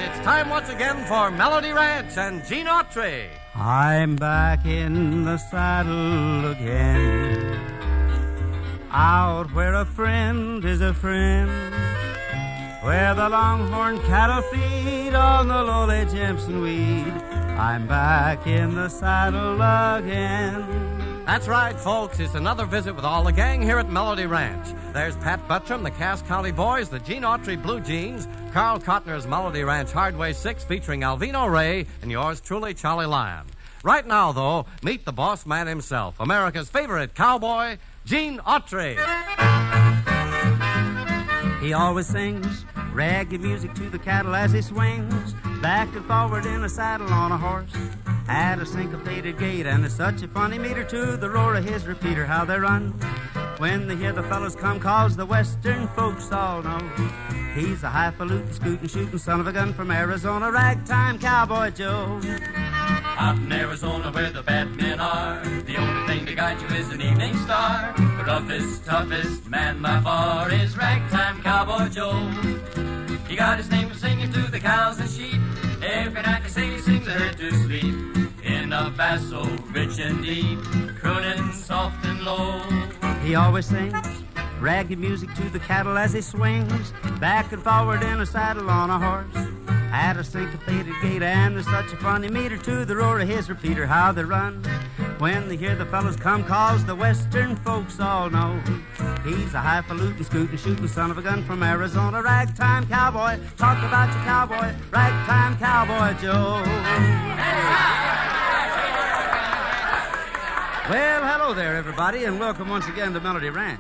it's time once again for Melody Ranch and Gene Autry. I'm back in the saddle again, out where a friend is a friend, where the longhorn cattle feed on the lowly Jimson weed. I'm back in the saddle again. That's right, folks. It's another visit with all the gang here at Melody Ranch. There's Pat Buttram, the Cass County Boys, the Gene Autry Blue Jeans, Carl Cotner's Melody Ranch Hardway 6 featuring Alvino Ray, and yours truly, Charlie Lyon. Right now, though, meet the boss man himself, America's favorite cowboy, Gene Autry. He always sings ragged music to the cattle as he swings back and forward in a saddle on a horse at a syncopated gait, and it's such a funny meter to the roar of his repeater how they run when they hear the fellows come, cause the western folks all know he's a highfalutin, scootin', shootin' son of a gun from Arizona, ragtime cowboy Joe. Out in Arizona where the bad men are, the only thing to guide you is an evening star. The roughest, toughest man by far is ragtime cowboy Joe. He got his name from singing to the cows and sheep. Every night they say he sings a herd to sleep in a basso rich and deep, crooning soft and low. He always sings ragged music to the cattle as he swings back and forward in a saddle on a horse at a syncopated gait, and there's such a funny meter to the roar of his repeater how they run when they hear the fellows come, cause the western folks all know he's a highfalutin, scootin', shootin' son of a gun from Arizona, ragtime cowboy. Talk about your cowboy, ragtime cowboy Joe. Well, hello there, everybody, and welcome once again to Melody Ranch.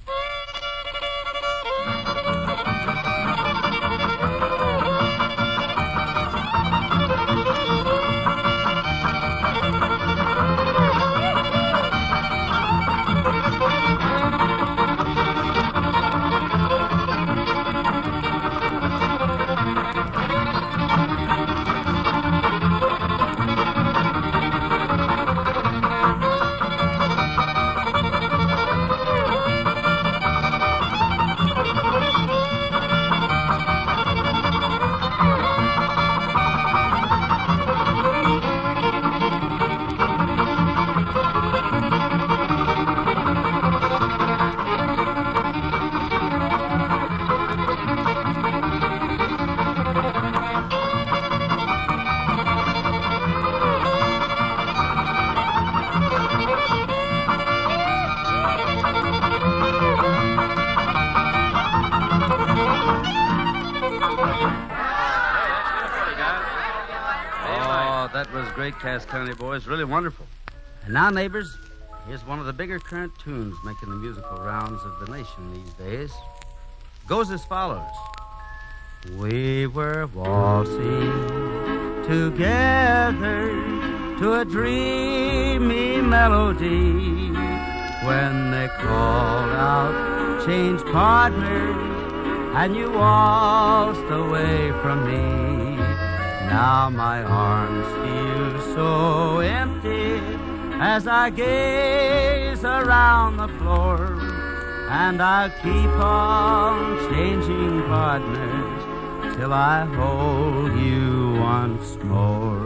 That was great, Cass County Boys. Really wonderful. And now, neighbors, here's one of the bigger current tunes making the musical rounds of the nation these days. Goes as follows. We were waltzing together to a dreamy melody when they called out, change partners, and you waltzed away from me. Now my arms feel so empty as I gaze around the floor, and I'll keep on changing partners till I hold you once more.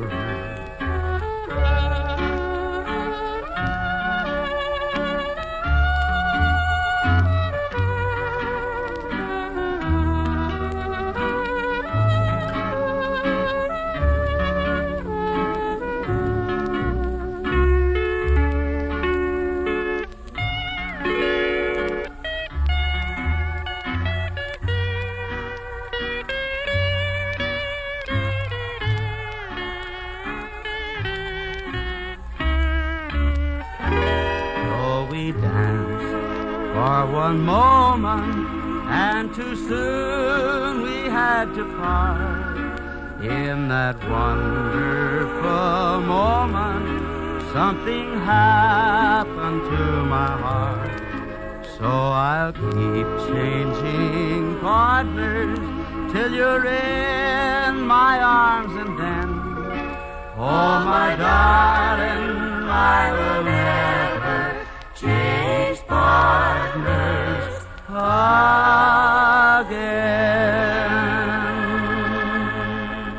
For one moment, and too soon we had to part. In that wonderful moment, something happened to my heart. So I'll keep changing partners till you're in my arms, and then, oh my darling, I will never change partners again.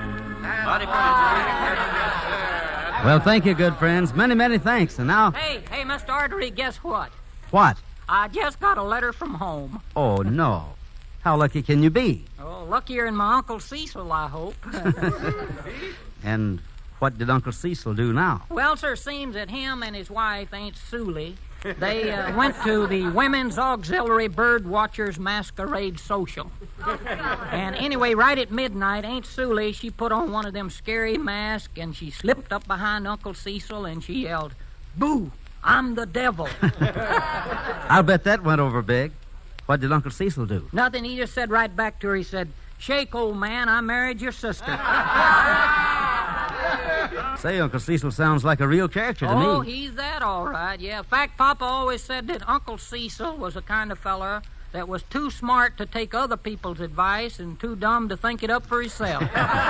everybody for Well, thank you, good friends. Many, many thanks. And now... Hey, Mr. Artery, guess what? What? I just got a letter from home. Oh, no. How lucky can you be? Oh, luckier than my Uncle Cecil, I hope. And what did Uncle Cecil do now? Well, sir, seems that him and his wife, Aunt Suli, they went to the Women's Auxiliary Bird Watchers Masquerade Social. And anyway, right at midnight, Aunt Suli, she put on one of them scary masks, and she slipped up behind Uncle Cecil, and she yelled, "Boo, I'm the devil." I'll bet that went over big. What did Uncle Cecil do? Nothing. He just said right back to her, he said, "Shake, old man, I married your sister." Say, Uncle Cecil sounds like a real character to me. Oh, he's that all right, yeah. In fact, Papa always said that Uncle Cecil was the kind of fella that was too smart to take other people's advice and too dumb to think it up for himself.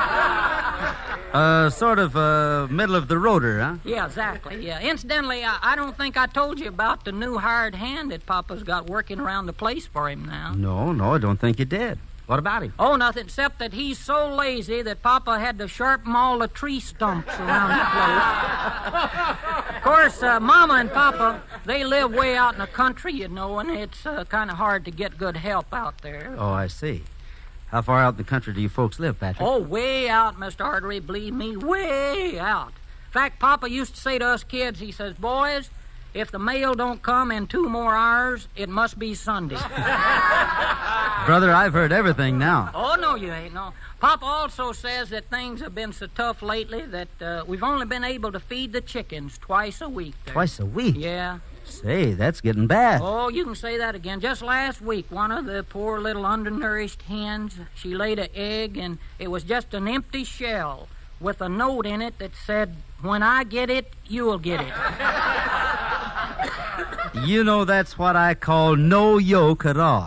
Sort of middle of the roader, huh? Yeah, exactly, yeah. Incidentally, I don't think I told you about the new hired hand that Papa's got working around the place for him now. No, I don't think you did. What about him? Oh, nothing, except that he's so lazy that Papa had to sharpen all the tree stumps around the place. Of course, Mama and Papa, they live way out in the country, you know, and it's kind of hard to get good help out there. Oh, I see. How far out in the country do you folks live, Patrick? Oh, way out, Mr. Artery, believe me, way out. In fact, Papa used to say to us kids, he says, "Boys, if the mail don't come in 2 more hours, it must be Sunday." Brother, I've heard everything now. Oh, no, you ain't, no. Papa also says that things have been so tough lately that we've only been able to feed the chickens twice a week there. Twice a week? Yeah. Say, that's getting bad. Oh, you can say that again. Just last week, one of the poor little undernourished hens, she laid an egg, and it was just an empty shell with a note in it that said, "When I get it, you'll get it." You know, that's what I call no yoke at all.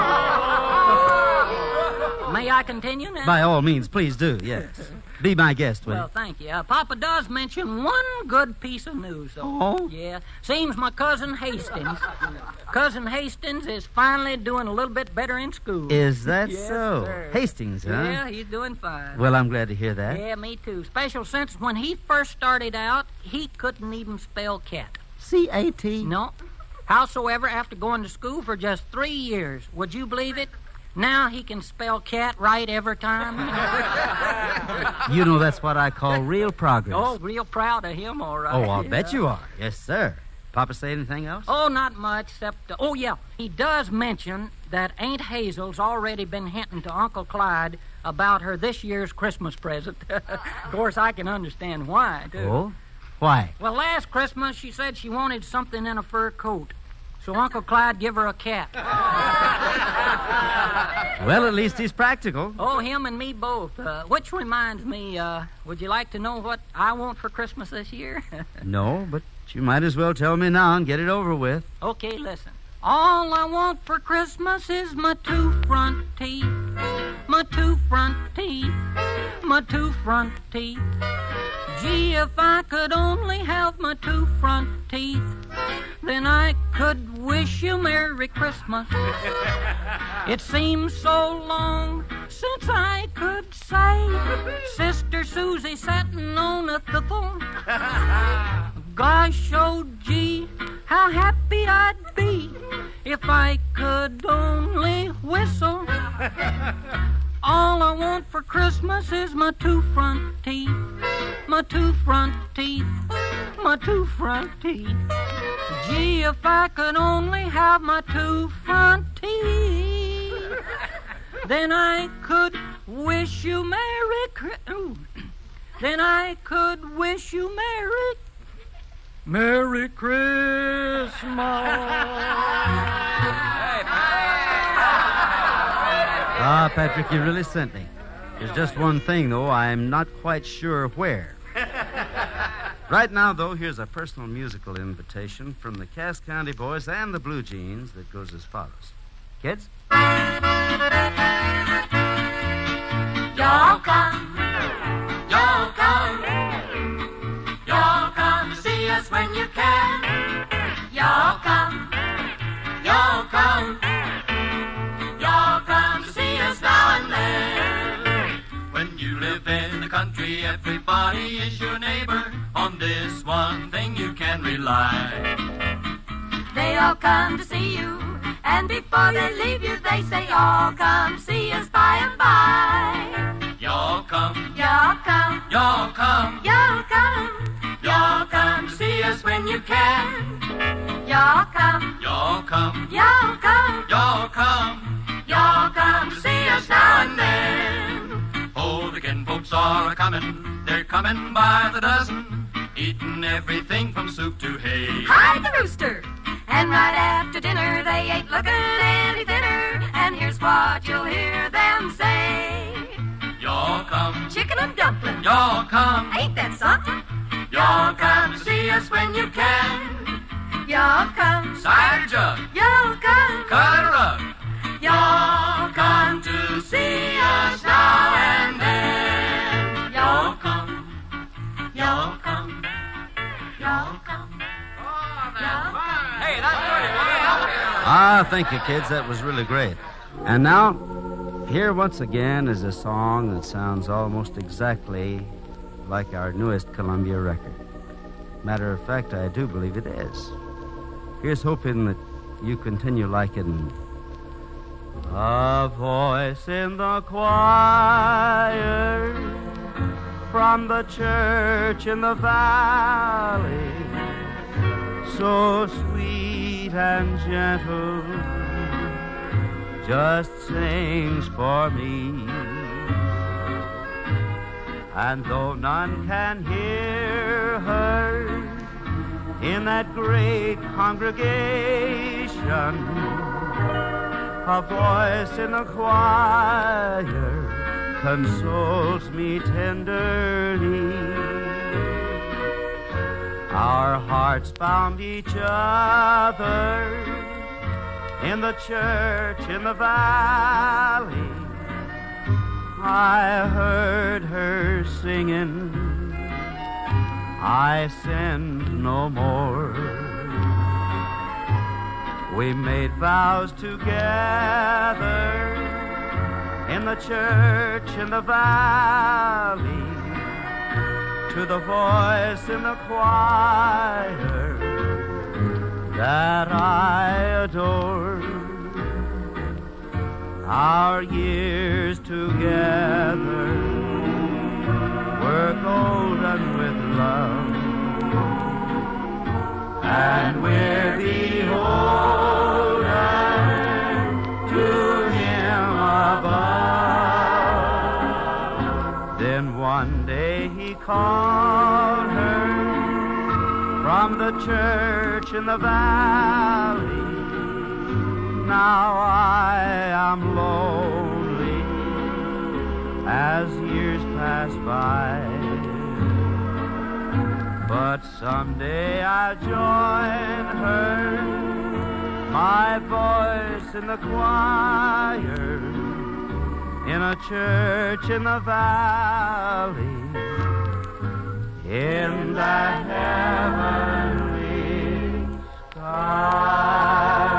May I continue now? By all means, please do, yes. Be my guest, will you? Well, thank you. Papa does mention one good piece of news, though. Oh? Yeah. Seems my cousin Hastings is finally doing a little bit better in school. Is that Yes, so? sir. Hastings, huh? Yeah, he's doing fine. Well, I'm glad to hear that. Yeah, me too. Special since when he first started out, he couldn't even spell cat. C-A-T? No. Howsoever, after going to school for just 3 years, would you believe it? Now he can spell cat right every time. You know, that's what I call real progress. Oh, real proud of him, all right. Oh, I'll bet Yeah. you are. Yes, sir. Papa say anything else? Oh, not much, except... oh, yeah, he does mention that Aunt Hazel's already been hinting to Uncle Clyde about her this year's Christmas present. Of course, I can understand why, too. Oh? Why? Well, last Christmas, she said she wanted something in a fur coat. So Uncle Clyde give her a cat. Well, at least he's practical. Oh, him and me both. Which reminds me, would you like to know what I want for Christmas this year? No, but you might as well tell me now and get it over with. Okay, listen. All I want for Christmas is my 2 front teeth. My 2 front teeth. My 2 front teeth. Gee, if I could only have my 2 front teeth, then I could wish you Merry Christmas. It seems so long since I could say Sister Susie satin on a thistle. Gosh, oh gee, how happy I'd be if I could only whistle. All I want for Christmas is my 2 front teeth. My 2 front teeth. My 2 front teeth. Gee, if I could only have my 2 front teeth, then I could wish you then I could wish you Merry Christmas. Ah, Patrick, you really sent me. There's just one thing, though. I'm not quite sure where. Right now, though, here's a personal musical invitation from the Cass County Boys and the Blue Jeans that goes as follows. Kids? Y'all come, y'all come, y'all come to see us when you can. Y'all come, y'all come, y'all come to see us now and then. When When you live in the country, everybody is your neighbor. On this one thing you can rely. They all come to see you, and before they leave you, they say, "Y'all come see us by and by." Y'all come, Y'all come, y'all come, y'all come, y'all come to see us when you can. y'all come, Y'all come, y'all come, y'all come, y'all come to see us now and then. Oh, the kinfolks are a-comin', they're comin' by the dozen, eatin' everything from soup to hay. Hide the rooster! And right after dinner, they ain't looking any thinner. And here's what you'll hear them say: Y'all come, chicken and dumplings, y'all come, ain't that something? y'all come to see us when you can. Y'all come, Cider jug, y'all come, cut a rug, y'all come to see us now and then. Y'all come, y'all come, y'all come. Hey, that's pretty. Ah, thank you, kids. That was really great. And now, here once again is a song that sounds almost exactly like our newest Columbia record. Matter of fact, I do believe it is. Here's hoping that you continue liking a voice in the choir from the church in the valley, so sweet and gentle, just sings for me. And though none can hear her in that great congregation, a voice in the choir consoles me tenderly. Our hearts found each other in the church in the valley. I heard her singing, I sinned no more. We made vows together in the church in the valley, to the voice in the choir that I adore. Our years together were golden with love, and we're beholden to him above. Then one day he called her from the church in the valley. Now I am lonely as years pass by, but someday I'll join her, my voice in the choir, in a church in the valley, in the heavenly sky.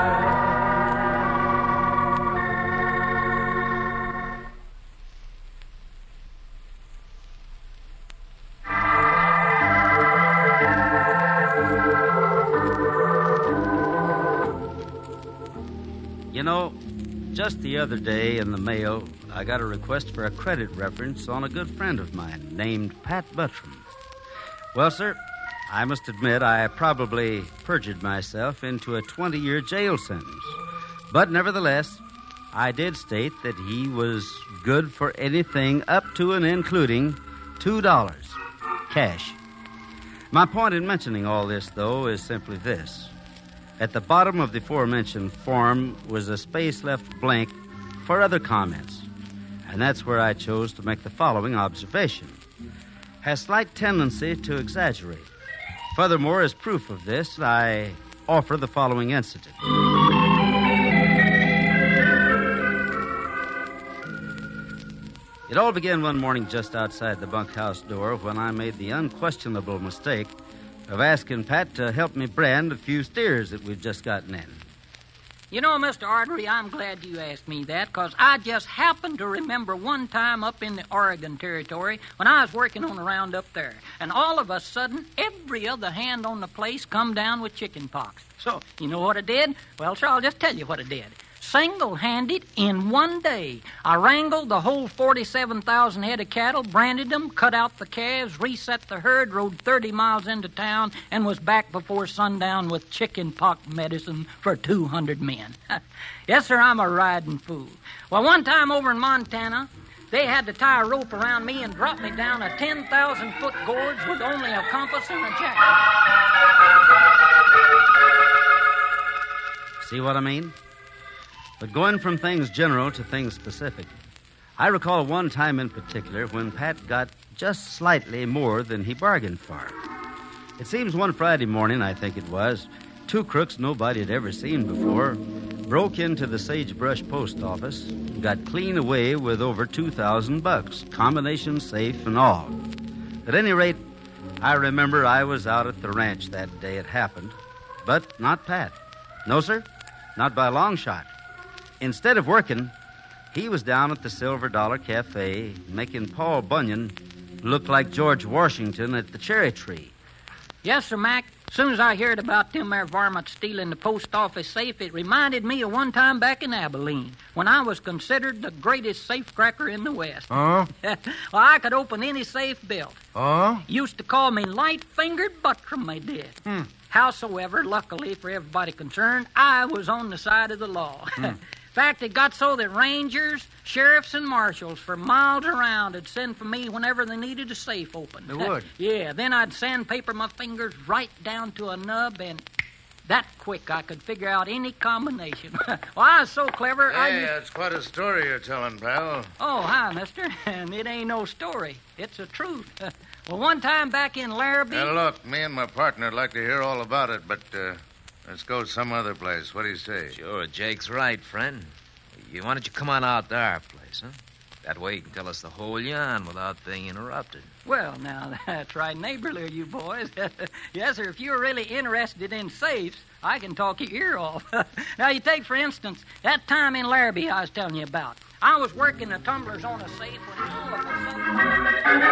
You know, just the other day in the mail, I got a request for a credit reference on a good friend of mine named Pat Buttram. Well, sir, I must admit I probably perjured myself into a 20-year jail sentence. But nevertheless, I did state that he was good for anything up to and including $2, cash. My point in mentioning all this, though, is simply this. At the bottom of the aforementioned form was a space left blank for other comments, and that's where I chose to make the following observation. Has slight tendency to exaggerate. Furthermore, as proof of this, I offer the following incident. It all began one morning just outside the bunkhouse door when I made the unquestionable mistake of asking Pat to help me brand a few steers that we've just gotten in. You know, Mr. Artery, I'm glad you asked me that, because I just happened to remember one time up in the Oregon Territory when I was working on a round up there, and all of a sudden, every other hand on the place come down with chicken pox. So, you know what I did? Well, sure, I'll just tell you what I did. Single-handed, in one day, I wrangled the whole 47,000 head of cattle, branded them, cut out the calves, reset the herd, rode 30 miles into town, and was back before sundown with chicken pox medicine for 200 men. Yes, sir, I'm a riding fool. Well, one time over in Montana, they had to tie a rope around me and drop me down a 10,000-foot gorge with only a compass and a jacket. See what I mean? But going from things general to things specific, I recall one time in particular when Pat got just slightly more than he bargained for. It seems one Friday morning, I think it was, two crooks nobody had ever seen before broke into the Sagebrush post office and got clean away with over $2,000, combination safe and all. At any rate, I remember I was out at the ranch that day it happened, but not Pat. No, sir, not by a long shot. Instead of working, he was down at the Silver Dollar Cafe making Paul Bunyan look like George Washington at the cherry tree. Yes, sir, Mac. As soon as I heard about them there varmints stealing the post office safe, it reminded me of one time back in Abilene when I was considered the greatest safecracker in the West. Oh? Well, I could open any safe built. Oh? Used to call me Light-Fingered Buttram, they did. Howsoever, luckily for everybody concerned, I was on the side of the law. In fact, it got so that rangers, sheriffs, and marshals for miles around would send for me whenever they needed a safe open. They would? Yeah, then I'd sandpaper my fingers right down to a nub, and that quick I could figure out any combination. Well, I was so clever, It's quite a story you're telling, pal. Oh, hi, mister. And it ain't no story. It's the truth. Well, one time back in Larrabee... Now, look, me and my partner would like to hear all about it, but let's go some other place. What do you say? Sure, Jake's right, friend. Why don't you come on out to our place, huh? That way you can tell us the whole yarn without being interrupted. Well, now, that's right neighborly of you boys. Yes, sir, if you're really interested in safes, I can talk your ear off. Now, you take, for instance, that time in Larrabee I was telling you about. I was working the tumblers on a safe when all of a sudden...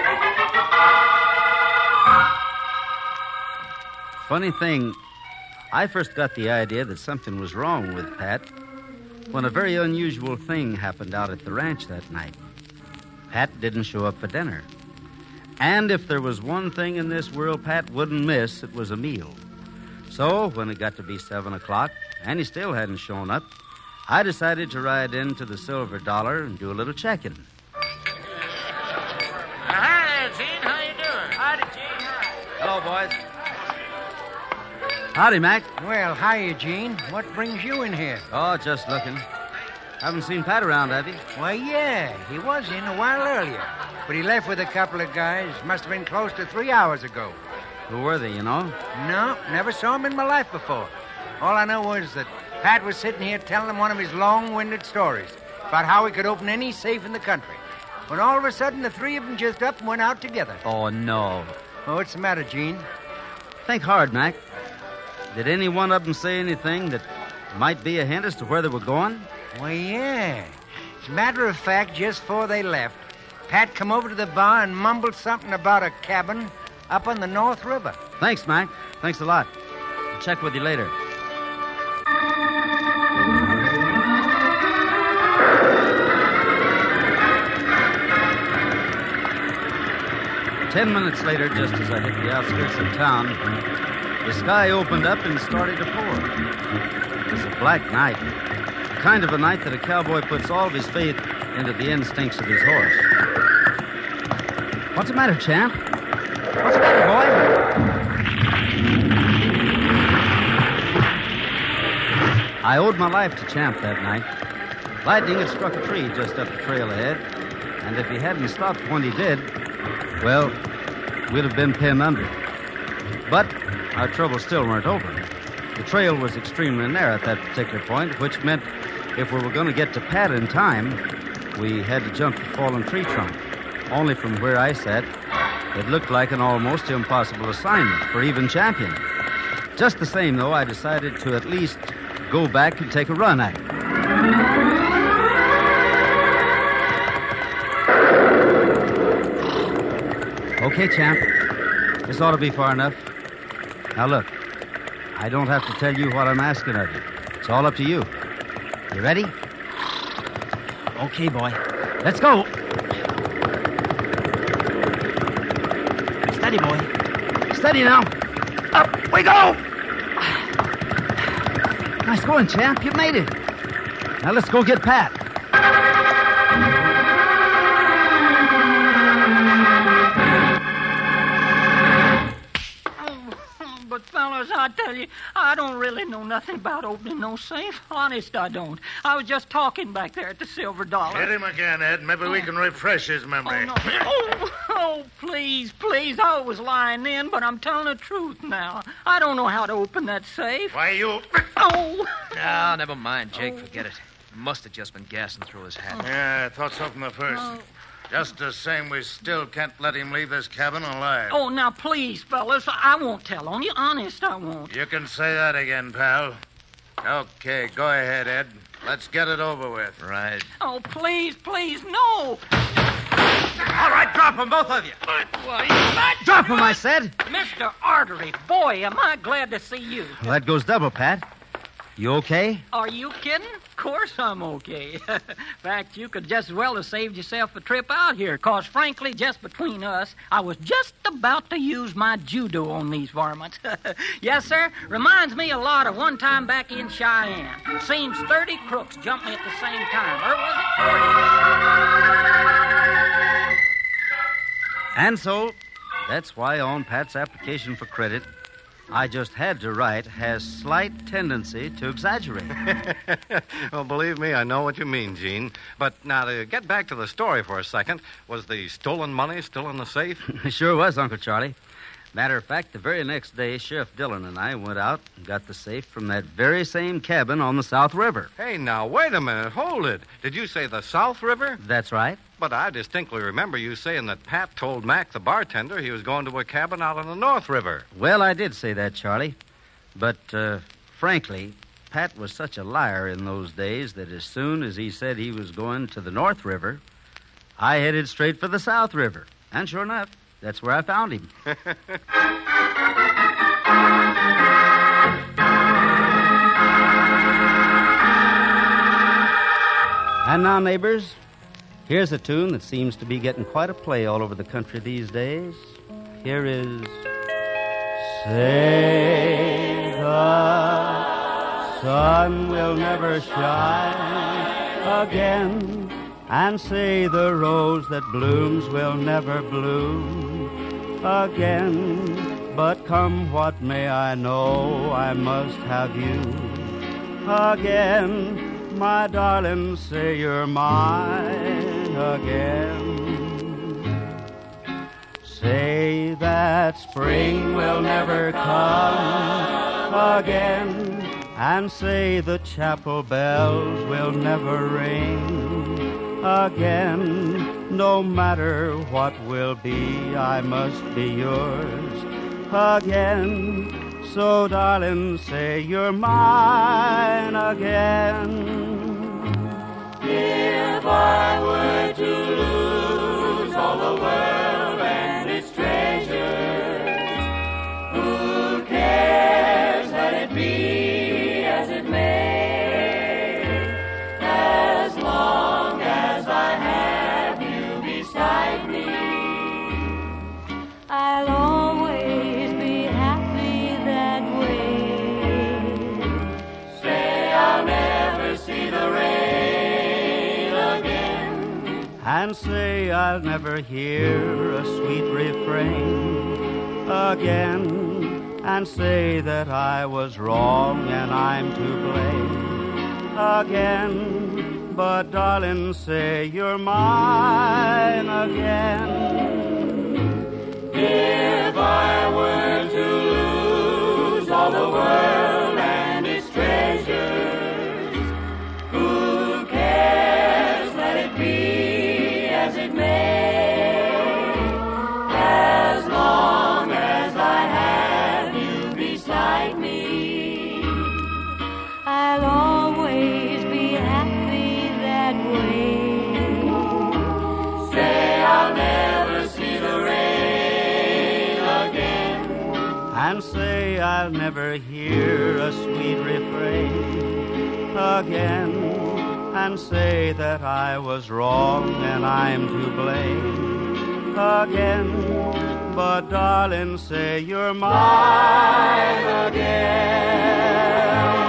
Funny thing, I first got the idea that something was wrong with Pat when a very unusual thing happened out at the ranch that night. Pat didn't show up for dinner. And if there was one thing in this world Pat wouldn't miss, it was a meal. So, when it got to be 7 o'clock, and he still hadn't shown up, I decided to ride into the Silver Dollar and do a little checking. Hi there, Gene. How you doing? Howdy, Gene. Hello, boys. Howdy, Mac. Well, hiya, Gene. What brings you in here? Oh, just looking. Haven't seen Pat around, have you? Why, yeah, he was in a while earlier. But he left with a couple of guys. Must have been close to 3 hours ago. Who were they, you know? No, never saw him in my life before. All I know was that Pat was sitting here telling him one of his long-winded stories about how he could open any safe in the country. When all of a sudden, the three of them just up and went out together. Oh, no. Oh, what's the matter, Gene? Think hard, Mac. Did any one of them say anything that might be a hint as to where they were going? Why, yeah. As a matter of fact, just before they left, Pat come over to the bar and mumbled something about a cabin up on the North River. Thanks, Mac. Thanks a lot. I'll check with you later. Ten minutes later, just as I hit the outskirts of town, the sky opened up and started to pour. It was a black night, the kind of a night that a cowboy puts all of his faith into the instincts of his horse. What's the matter, champ? What's the matter, boy? I owed my life to Champ that night. Lightning had struck a tree just up the trail ahead, and if he hadn't stopped when he did, well, we'd have been pinned under. But our troubles still weren't over. The trail was extremely narrow at that particular point, which meant if we were going to get to Pat in time, we had to jump the fallen tree trunk. Only from where I sat, it looked like an almost impossible assignment for even Champion. Just the same, though, I decided to at least go back and take a run at it. Okay, champ. This ought to be far enough. Now, look. I don't have to tell you what I'm asking of you. It's all up to you. You ready? Okay, boy. Let's go. Steady, boy. Steady now. Up we go. Nice going, champ. You made it. Now let's go get Pat. But, fellas, I tell you, I don't really know nothing about opening no safe. Honest, I don't. I was just talking back there at the Silver Dollar. Hit him again, Ed. Maybe we can refresh his memory. Oh, no. Please. I was lying then, but I'm telling the truth now. I don't know how to open that safe. Why, you... Oh! No, never mind, Jake. Forget it. Must have just been gassing through his hat. Yeah, I thought so from the first. Just the same, we still can't let him leave this cabin alive. Oh, now, please, fellas, I won't tell on you. Honest, I won't. You can say that again, pal. Okay, go ahead, Ed. Let's get it over with. Right. Oh, please, no. All right, drop them, both of you. Drop them, I said. Mr. Artery, boy, am I glad to see you. Well, that goes double, Pat. You okay? Are you kidding? Of course I'm okay. In fact, you could just as well have saved yourself a trip out here, because, frankly, just between us, I was just about to use my judo on these varmints. Yes, sir. Reminds me a lot of one time back in Cheyenne. Seems 30 crooks jumped me at the same time. Or was it 40? And so, that's why on Pat's application for credit, I just had to write has slight tendency to exaggerate. Well, believe me, I know what you mean, Gene. But now, to get back to the story for a second, was the stolen money still in the safe? It sure was, Uncle Charlie. Matter of fact, the very next day, Sheriff Dillon and I went out and got the safe from that very same cabin on the South River. Hey, now, wait a minute. Hold it. Did you say the South River? That's right. But I distinctly remember you saying that Pat told Mac, the bartender, he was going to a cabin out on the North River. Well, I did say that, Charlie. But, frankly, Pat was such a liar in those days that as soon as he said he was going to the North River, I headed straight for the South River. And sure enough, that's where I found him. And now, neighbors, here's a tune that seems to be getting quite a play all over the country these days. Here is Say the sun will never shine again, and say the rose that blooms will never bloom again. But come what may, I know I must have you again. My darling, say you're mine again. Say that spring will never come again, and say the chapel bells will never ring again. No matter what will be, I must be yours again. So, darling, say you're mine again. If I were to lose all the world and its treasures, who cares? Let it be as it may. As long as I have you beside me, I'll always be happy that way. Say I'll never see the rain again, and say I'll never hear a sweet refrain again, and say that I was wrong and I'm to blame again. But darling, say you're mine again. If I were to lose all the world and its treasures, who cares? Let it be as it may. As long as I have you beside me, I'll and say I'll never hear a sweet refrain again, and say that I was wrong and I'm to blame again. But darling, say you're mine again.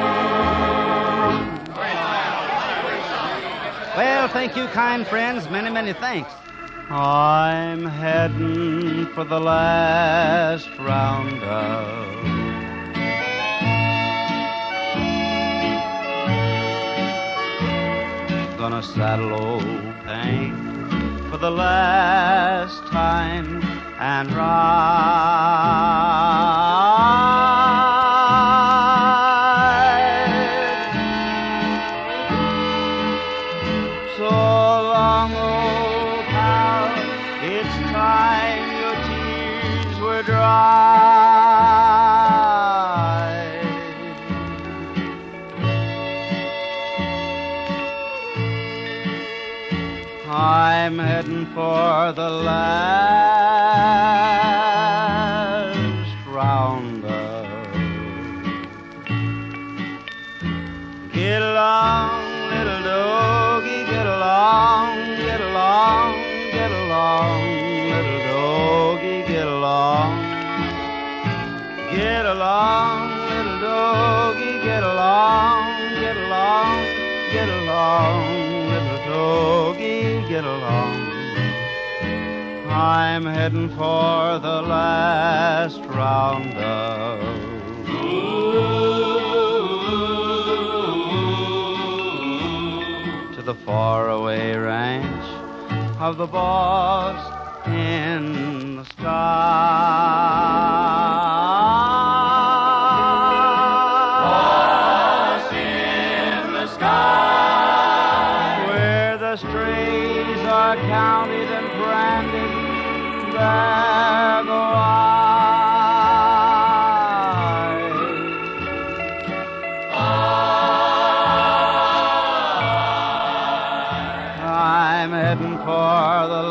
Well, thank you, kind friends. Many, many thanks. I'm heading for the last roundup. Gonna saddle old Hank for the last time and ride. So long, old pal, it's time your tears were dry. I'm heading for the last roundup. Get along, little doggy, get along, get along, get along, little doggy, get along. Get along, little doggy, get along, get along, get along, little doggy, get along. I'm heading for the last roundup. To the faraway ranch of the boss in the sky. Boss in the sky, where the strays are counted and branded. There go I'm heading for the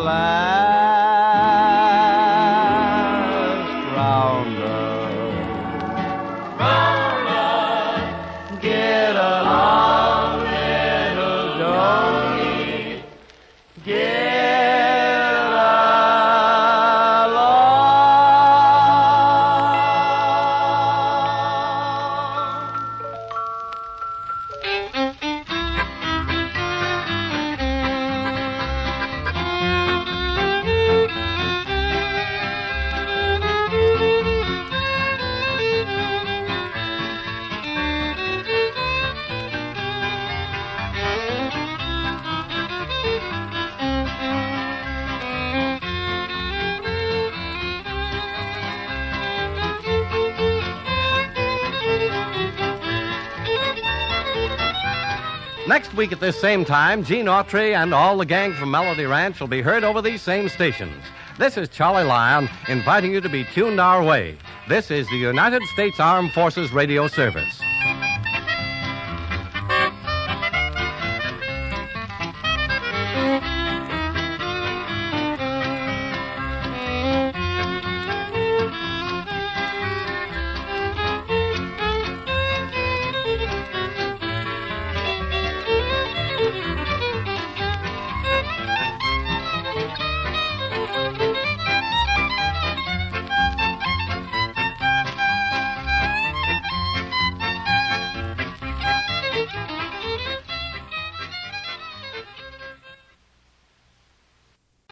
last roundup. Roundup, get along, little doggy, get along. Next week at this same time, Gene Autry and all the gang from Melody Ranch will be heard over these same stations. This is Charlie Lyon inviting you to be tuned our way. This is the United States Armed Forces Radio Service.